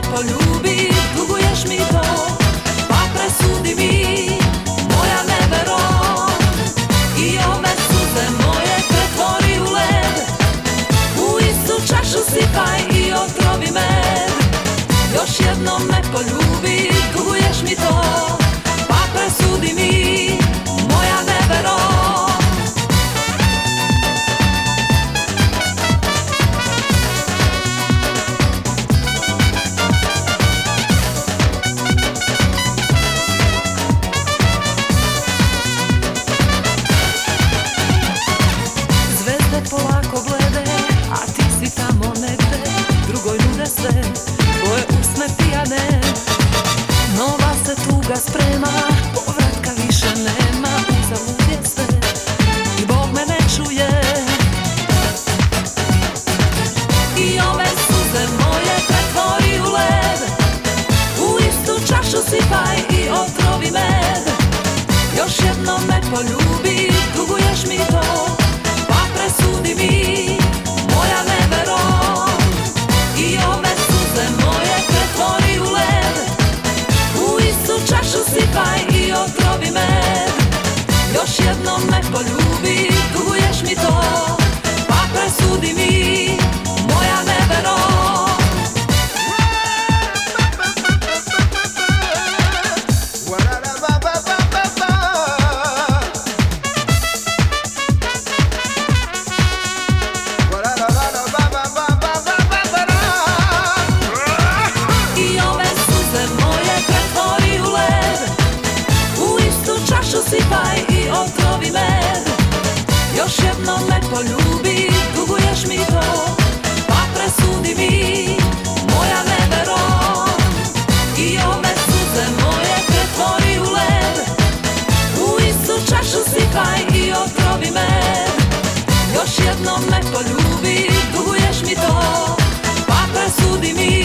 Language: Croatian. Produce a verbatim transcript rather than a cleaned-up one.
poljubi, duguješ mi to, pa presudi mi, moja nevero. I ove suze moje pretvori u led, u istu čašu sipaj i otrovi med. Još jednom me poljubi, duguješ mi to, pa presudi mi, moja nevero. Polako glede, a ti si tamo negde, drugoj nude se tvoje usne pijane. Nova se tuga sprema, povratka više nema, uzalud je sve i Bog me ne čuje. I ove suze moje pretvori u led, u istu čašu sipaj i otrovi med. Još jednom me poljubi, duguješ mi to, presudi mi, moja nevero. I ove suze moje pretvori u led, u istu čašu sipaj i otrovi med. Još jednom me poljubi, duguješ mi to, pa presudi mi, moja nevero. Sipaj i otrovi med. Još jednom me poljubi, duguješ mi to, pa presudi mi, moja nevero. I ove suze moje pretvori u led, u istu čašu sipaj i otrovi med. Još jednom me poljubi, duguješ mi to, pa presudi mi,